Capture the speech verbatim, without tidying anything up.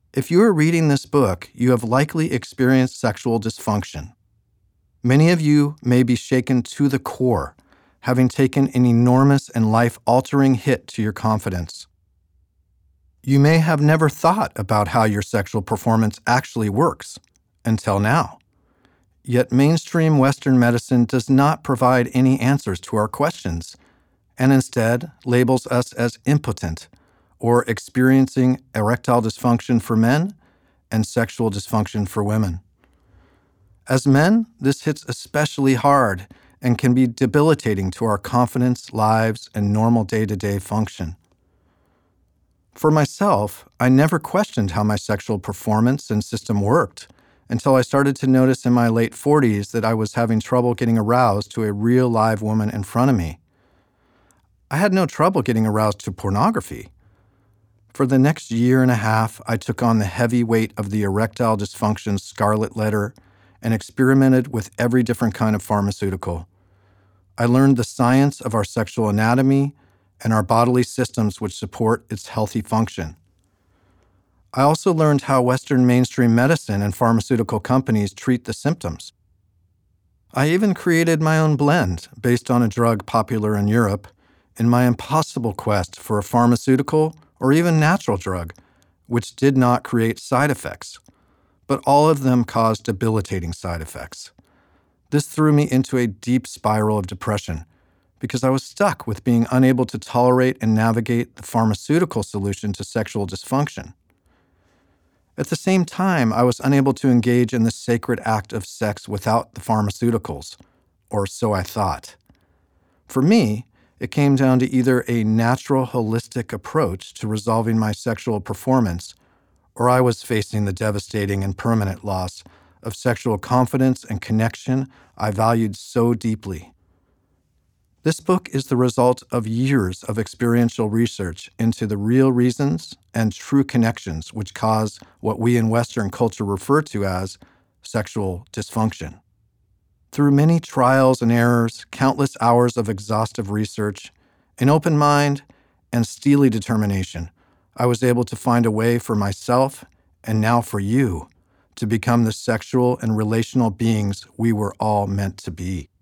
If you are reading this book, you have likely experienced sexual dysfunction. Many of you may be shaken to the core, having taken an enormous and life-altering hit to your confidence. You may have never thought about how your sexual performance actually works, until now. Yet mainstream Western medicine does not provide any answers to our questions, and instead labels us as impotent or experiencing erectile dysfunction for men and sexual dysfunction for women. As men, this hits especially hard and can be debilitating to our confidence, lives, and normal day-to-day function. For myself, I never questioned how my sexual performance and system worked until I started to notice in my late forties that I was having trouble getting aroused to a real live woman in front of me. I had no trouble getting aroused to pornography. For the next year and a half, I took on the heavy weight of the erectile dysfunction scarlet letter and experimented with every different kind of pharmaceutical. I learned the science of our sexual anatomy and our bodily systems which support its healthy function. I also learned how Western mainstream medicine and pharmaceutical companies treat the symptoms. I even created my own blend based on a drug popular in Europe in my impossible quest for a pharmaceutical or even natural drug which did not create side effects, but all of them caused debilitating side effects. This threw me into a deep spiral of depression because I was stuck with being unable to tolerate and navigate the pharmaceutical solution to sexual dysfunction. At the same time, I was unable to engage in the sacred act of sex without the pharmaceuticals, or so I thought. For me, it came down to either a natural, holistic approach to resolving my sexual performance, or I was facing the devastating and permanent loss of sexual confidence and connection I valued so deeply. This book is the result of years of experiential research into the real reasons and true connections which cause what we in Western culture refer to as sexual dysfunction. Through many trials and errors, countless hours of exhaustive research, an open mind, and steely determination, I was able to find a way for myself, and now for you, to become the sexual and relational beings we were all meant to be.